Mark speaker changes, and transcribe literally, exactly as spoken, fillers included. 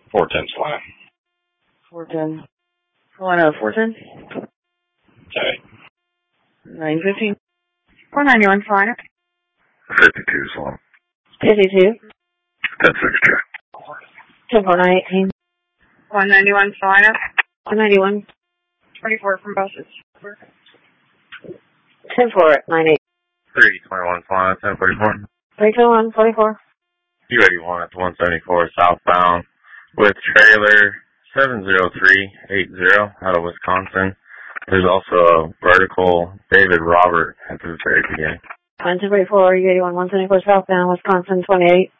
Speaker 1: four ten Salina.
Speaker 2: four ten. Salina, four ten.
Speaker 1: Okay.
Speaker 2: nine fifteen. four ninety-one, Salina.
Speaker 3: fifty-two, Salina.
Speaker 2: fifty-two.
Speaker 3: ten six, check.
Speaker 2: ten four, nine eighteen.
Speaker 4: one ninety-one, Salina.
Speaker 2: one ninety-one.
Speaker 4: twenty-four from buses.
Speaker 2: ten four, nine eight.
Speaker 3: three twenty-one, Salina, ten forty-four.
Speaker 2: three two one, forty-four.
Speaker 3: U eighty-one at the one seventy-four southbound with trailer seven zero three eight zero out of Wisconsin. There's also a vertical David Robert at the very beginning.
Speaker 2: one two forty-four, U eighty-one, one seventy-four southbound, Wisconsin, twenty-eight.